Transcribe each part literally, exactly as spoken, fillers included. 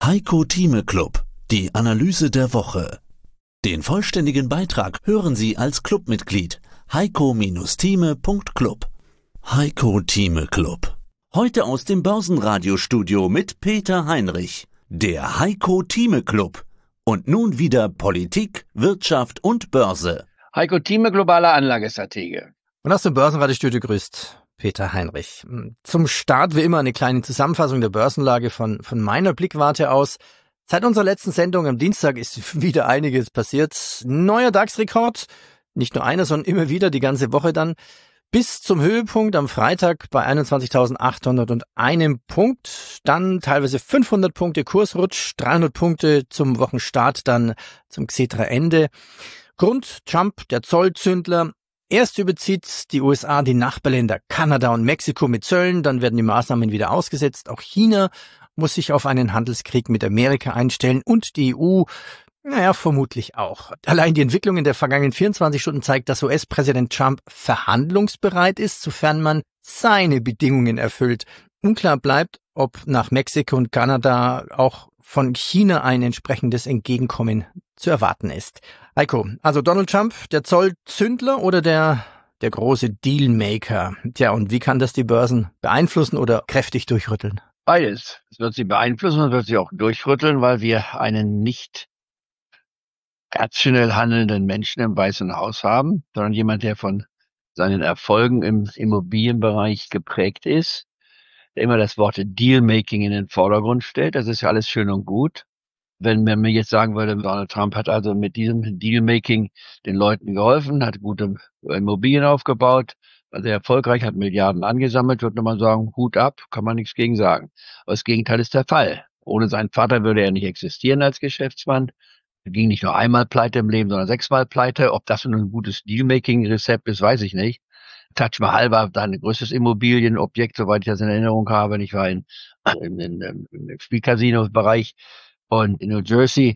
Heiko Thieme Club, die Analyse der Woche. Den vollständigen Beitrag hören Sie als Clubmitglied heiko-thieme punkt club. Heiko Thieme Club. Heute aus dem Börsenradiostudio mit Peter Heinrich. Der Heiko Thieme Club. Und nun wieder Politik, Wirtschaft und Börse. Heiko Thieme, globaler Anlagestratege. Und aus dem Börsenradiostudio grüßt Peter Heinrich. Zum Start wie immer eine kleine Zusammenfassung der Börsenlage von, von meiner Blickwarte aus. Seit unserer letzten Sendung am Dienstag ist wieder einiges passiert. Neuer DAX-Rekord, nicht nur einer, sondern immer wieder die ganze Woche dann. Bis zum Höhepunkt am Freitag bei einundzwanzigtausendachthunderteins Punkt, dann teilweise fünfhundert Punkte Kursrutsch, dreihundert Punkte zum Wochenstart, dann zum Xetra-Ende. Grund, Trump, der Zollzündler. Erst überzieht die U S A die Nachbarländer Kanada und Mexiko mit Zöllen, dann werden die Maßnahmen wieder ausgesetzt. Auch China muss sich auf einen Handelskrieg mit Amerika einstellen und die E U, naja, vermutlich auch. Allein die Entwicklung in der vergangenen vierundzwanzig Stunden zeigt, dass U S-Präsident Trump verhandlungsbereit ist, sofern man seine Bedingungen erfüllt. Unklar bleibt, ob nach Mexiko und Kanada auch von China ein entsprechendes Entgegenkommen zu erwarten ist. Heiko, also Donald Trump, der Zollzündler oder der der große Dealmaker? Tja, und wie kann das die Börsen beeinflussen oder kräftig durchrütteln? Beides. Es wird sie beeinflussen und wird sie auch durchrütteln, weil wir einen nicht rationell handelnden Menschen im Weißen Haus haben, sondern jemand, der von seinen Erfolgen im Immobilienbereich geprägt ist, der immer das Wort Dealmaking in den Vordergrund stellt. Das ist ja alles schön und gut. Wenn man mir jetzt sagen würde, Donald Trump hat also mit diesem Dealmaking den Leuten geholfen, hat gute Immobilien aufgebaut, war sehr erfolgreich, hat Milliarden angesammelt, würde man sagen, Hut ab, kann man nichts gegen sagen. Aber das Gegenteil ist der Fall. Ohne seinen Vater würde er nicht existieren als Geschäftsmann. Er ging nicht nur einmal pleite im Leben, sondern sechsmal pleite. Ob das nun ein gutes Dealmaking-Rezept ist, weiß ich nicht. Taj Mahal war sein größtes Immobilienobjekt, soweit ich das in Erinnerung habe. Ich war in, in, in, im Spielcasino-Bereich und in New Jersey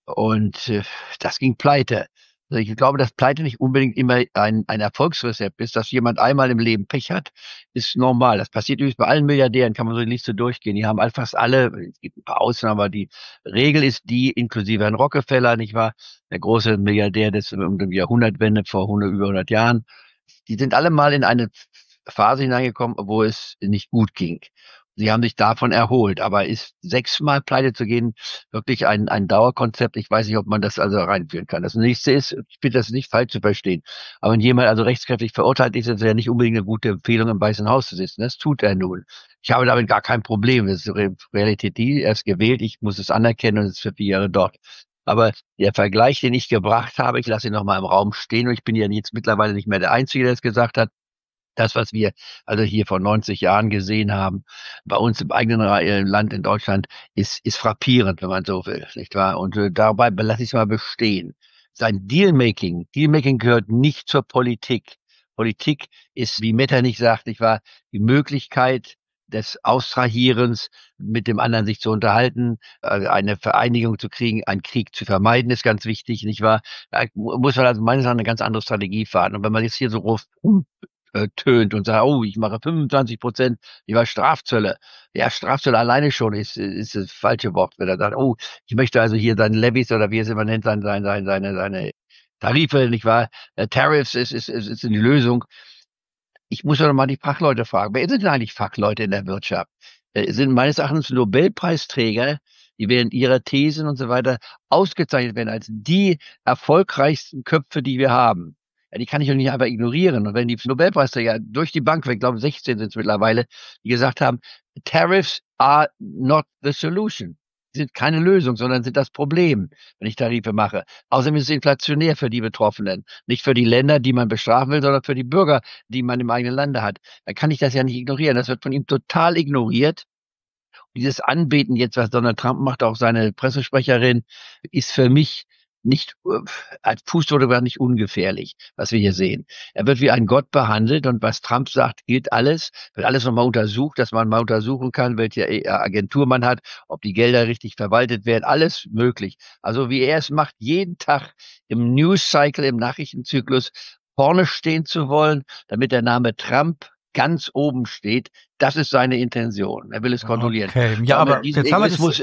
und äh, das ging pleite. Also ich glaube, dass Pleite nicht unbedingt immer ein, ein Erfolgsrezept ist. Dass jemand einmal im Leben Pech hat, ist normal. Das passiert übrigens bei allen Milliardären, kann man so die Liste durchgehen. Die haben fast alle, es gibt ein paar Ausnahmen, aber die Regel ist die, inklusive Herrn Rockefeller, nicht wahr? Der große Milliardär des um die Jahrhundertwende vor hundert, über hundert Jahren. Die sind alle mal in eine Phase hineingekommen, wo es nicht gut ging. Sie haben sich davon erholt, aber ist sechsmal pleite zu gehen wirklich ein, ein Dauerkonzept? Ich weiß nicht, ob man das also reinführen kann. Das nächste ist, ich bitte das nicht falsch zu verstehen, aber wenn jemand also rechtskräftig verurteilt ist, ist es ja nicht unbedingt eine gute Empfehlung, im Weißen Haus zu sitzen. Das tut er nun. Ich habe damit gar kein Problem. Das ist Realität die, er ist gewählt, ich muss es anerkennen und es ist für vier Jahre dort. Aber der Vergleich, den ich gebracht habe, ich lasse ihn nochmal im Raum stehen und ich bin ja jetzt mittlerweile nicht mehr der Einzige, der es gesagt hat. Das, was wir also hier vor neunzig Jahren gesehen haben, bei uns im eigenen Land in Deutschland, ist, ist frappierend, wenn man so will, nicht wahr? Und äh, dabei lasse ich es mal bestehen. Sein Dealmaking, Dealmaking gehört nicht zur Politik. Politik ist, wie Metternich sagt, nicht wahr, die Möglichkeit des Austrahierens, mit dem anderen sich zu unterhalten, eine Vereinigung zu kriegen, einen Krieg zu vermeiden, ist ganz wichtig, nicht wahr? Da muss man also meines Erachtens eine ganz andere Strategie fahren. Und wenn man jetzt hier so rum tönt und sagt, oh, ich mache fünfundzwanzig Prozent, ich war Strafzölle. Ja, Strafzölle alleine schon ist, ist das falsche Wort, wenn er sagt, oh, ich möchte also hier seine Levies oder wie es immer nennt, seine, seine, seine, seine Tarife, nicht wahr? Tariffs ist, ist, ist, ist die Lösung. Ich muss ja noch mal die Fachleute fragen. Wer sind denn eigentlich Fachleute in der Wirtschaft? Äh, sind meines Erachtens Nobelpreisträger, die während ihrer Thesen und so weiter ausgezeichnet werden als die erfolgreichsten Köpfe, die wir haben. Ja, die kann ich doch nicht einfach ignorieren. Und wenn die Nobelpreisträger durch die Bank weg, ich glaube sechzehn sind es mittlerweile, die gesagt haben, Tariffs are not the solution. Sie sind keine Lösung, sondern sind das Problem, wenn ich Tarife mache. Außerdem ist es inflationär für die Betroffenen. Nicht für die Länder, die man bestrafen will, sondern für die Bürger, die man im eigenen Lande hat. Dann kann ich das ja nicht ignorieren. Das wird von ihm total ignoriert. Und dieses Anbeten jetzt, was Donald Trump macht, auch seine Pressesprecherin, ist für mich nicht, als Fußfotograf nicht ungefährlich, was wir hier sehen. Er wird wie ein Gott behandelt und was Trump sagt, gilt alles, wird alles nochmal untersucht, dass man mal untersuchen kann, welche Agentur man hat, ob die Gelder richtig verwaltet werden, alles möglich. Also wie er es macht, jeden Tag im News-Cycle, im Nachrichtenzyklus vorne stehen zu wollen, damit der Name Trump ganz oben steht, das ist seine Intention. Er will es kontrollieren. Okay, ja, aber, aber jetzt haben wir das,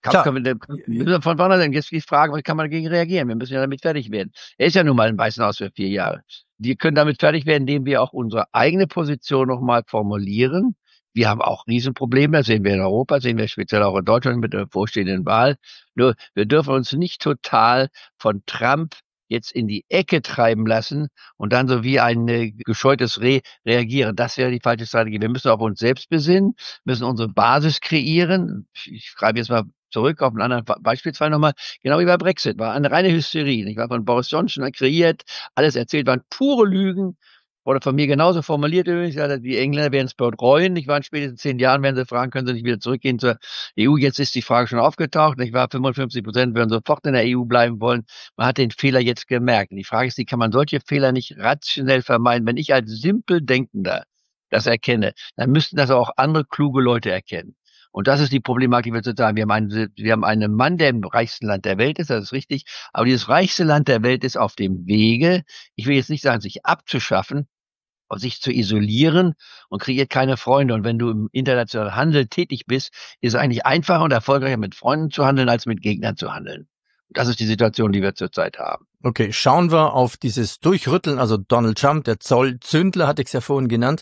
Kann, können wir, müssen wir von vorne sagen, jetzt die Frage, wie kann man dagegen reagieren? Wir müssen ja damit fertig werden. Er ist ja nun mal im Weißen Haus für vier Jahre. Wir können damit fertig werden, indem wir auch unsere eigene Position nochmal formulieren. Wir haben auch Riesenprobleme, das sehen wir in Europa, sehen wir speziell auch in Deutschland mit der bevorstehenden Wahl. Nur, wir dürfen uns nicht total von Trump jetzt in die Ecke treiben lassen und dann so wie ein äh, gescheutes Reh reagieren. Das wäre die falsche Strategie. Wir müssen auf uns selbst besinnen, müssen unsere Basis kreieren. Ich schreibe jetzt mal zurück auf einen anderen Beispielsfall nochmal, genau wie bei Brexit, war eine reine Hysterie. Ich war von Boris Johnson kreiert, alles erzählt, waren pure Lügen. Oder von mir genauso formuliert übrigens, die Engländer werden es bereuen. Ich war in spätestens zehn Jahren, werden sie fragen, können sie nicht wieder zurückgehen zur E U. Jetzt ist die Frage schon aufgetaucht. Ich war fünfundfünfzig Prozent würden sofort in der E U bleiben wollen. Man hat den Fehler jetzt gemerkt. Und die Frage ist, wie kann man solche Fehler nicht rationell vermeiden? Wenn ich als simpel Denkender das erkenne, dann müssten das auch andere kluge Leute erkennen. Und das ist die Problematik, die wir zu sagen. Wir haben einen, wir haben einen Mann, der im reichsten Land der Welt ist, das ist richtig. Aber dieses reichste Land der Welt ist auf dem Wege, ich will jetzt nicht sagen, sich abzuschaffen, aber sich zu isolieren und kreiert keine Freunde. Und wenn du im internationalen Handel tätig bist, ist es eigentlich einfacher und erfolgreicher, mit Freunden zu handeln, als mit Gegnern zu handeln. Und das ist die Situation, die wir zurzeit haben. Okay, schauen wir auf dieses Durchrütteln, also Donald Trump, der Zollzündler, hatte ich es ja vorhin genannt.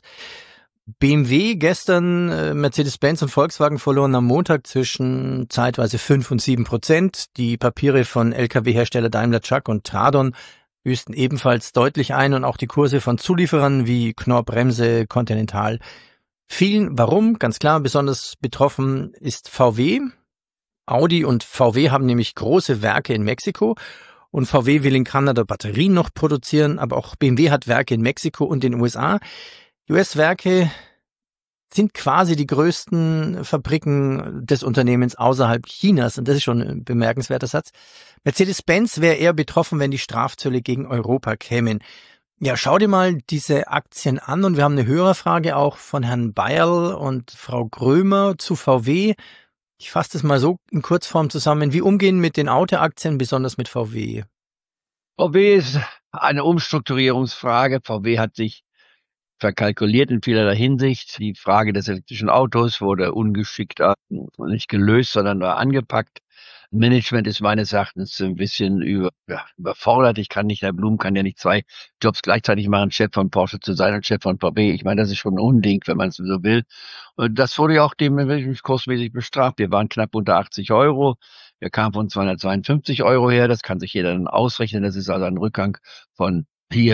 B M W gestern, äh, Mercedes-Benz und Volkswagen verloren am Montag zwischen zeitweise fünf und sieben Prozent. Die Papiere von L K W-Hersteller Daimler Truck und Tradon büßten ebenfalls deutlich ein und auch die Kurse von Zulieferern wie Knorr-Bremse, Continental fielen. Warum? Ganz klar, besonders betroffen ist V W. Audi und V W haben nämlich große Werke in Mexiko und V W will in Kanada Batterien noch produzieren, aber auch B M W hat Werke in Mexiko und den U S A. Die U S-Werke sind quasi die größten Fabriken des Unternehmens außerhalb Chinas. Und das ist schon ein bemerkenswerter Satz. Mercedes-Benz wäre eher betroffen, wenn die Strafzölle gegen Europa kämen. Ja, schau dir mal diese Aktien an. Und wir haben eine Hörerfrage auch von Herrn Bayerl und Frau Grömer zu V W. Ich fasse das mal so in Kurzform zusammen. Wie umgehen mit den Autoaktien, besonders mit V W? V W ist eine Umstrukturierungsfrage. V W hat sich verkalkuliert in vielerlei Hinsicht. Die Frage des elektrischen Autos wurde ungeschickt nicht gelöst, sondern nur angepackt. Management ist meines Erachtens ein bisschen über, ja, überfordert. Ich kann nicht, Herr Blum kann ja nicht zwei Jobs gleichzeitig machen, Chef von Porsche zu sein und Chef von V W. Ich meine, das ist schon ein Unding, wenn man es so will. Und das wurde ja auch dementsprechend kursmäßig bestraft. Wir waren knapp unter achtzig Euro. Wir kamen von zweihundertzweiundfünfzig Euro her. Das kann sich jeder dann ausrechnen. Das ist also ein Rückgang von hier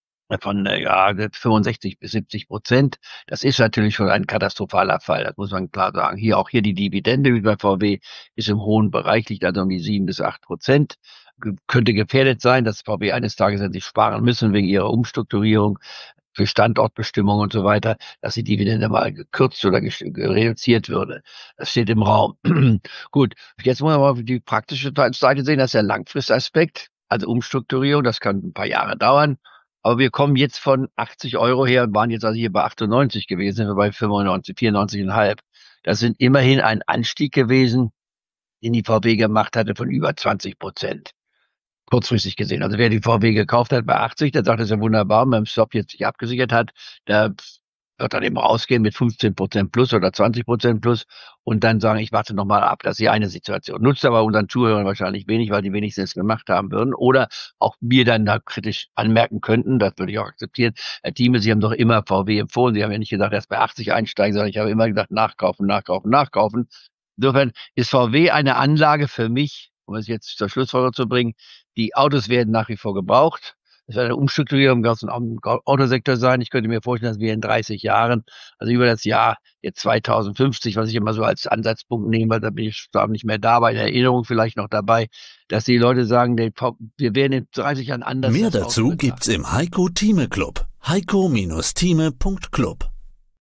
von ja fünfundsechzig bis siebzig Prozent. Das ist natürlich schon ein katastrophaler Fall. Das muss man klar sagen. Hier auch hier die Dividende wie bei V W ist im hohen Bereich, liegt also um die sieben bis acht Prozent. Könnte gefährdet sein, dass V W eines Tages an sich sparen müssen wegen ihrer Umstrukturierung für Standortbestimmung und so weiter, dass die Dividende mal gekürzt oder reduziert würde. Das steht im Raum. Gut, jetzt muss man mal die praktische Seite sehen. Das ist der Langfristaspekt, also Umstrukturierung. Das kann ein paar Jahre dauern. Aber wir kommen jetzt von achtzig Euro her und waren jetzt also hier bei achtundneunzig gewesen, sind wir bei fünfundneunzig, vierundneunzig Komma fünf. Das sind immerhin ein Anstieg gewesen, den die V W gemacht hatte von über zwanzig Prozent. Kurzfristig gesehen. Also wer die V W gekauft hat bei achtzig, der sagt, das ist ja wunderbar, wenn man im Stop jetzt sich abgesichert hat, der wird dann eben rausgehen mit fünfzehn Prozent plus oder zwanzig Prozent plus und dann sagen, ich warte nochmal ab. Das ist die eine Situation. Nutzt aber unseren Zuhörern wahrscheinlich wenig, weil die wenigstens es gemacht haben würden oder auch mir dann da kritisch anmerken könnten. Das würde ich auch akzeptieren. Herr Thieme, Sie haben doch immer V W empfohlen. Sie haben ja nicht gesagt, erst bei achtzig einsteigen, sondern ich habe immer gesagt, nachkaufen, nachkaufen, nachkaufen. Insofern ist V W eine Anlage für mich, um es jetzt zur Schlussfolgerung zu bringen, die Autos werden nach wie vor gebraucht. Es wird eine Umstrukturierung im ganzen Autosektor sein. Ich könnte mir vorstellen, dass wir in dreißig Jahren, also über das Jahr jetzt zweitausendfünfzig, was ich immer so als Ansatzpunkt nehme, weil da bin ich nicht mehr da, bei der Erinnerung vielleicht noch dabei, dass die Leute sagen, wir werden in dreißig Jahren anders. Mehr dazu gibt's im Heiko Thieme Club. heiko Bindestrich Thieme Punkt Club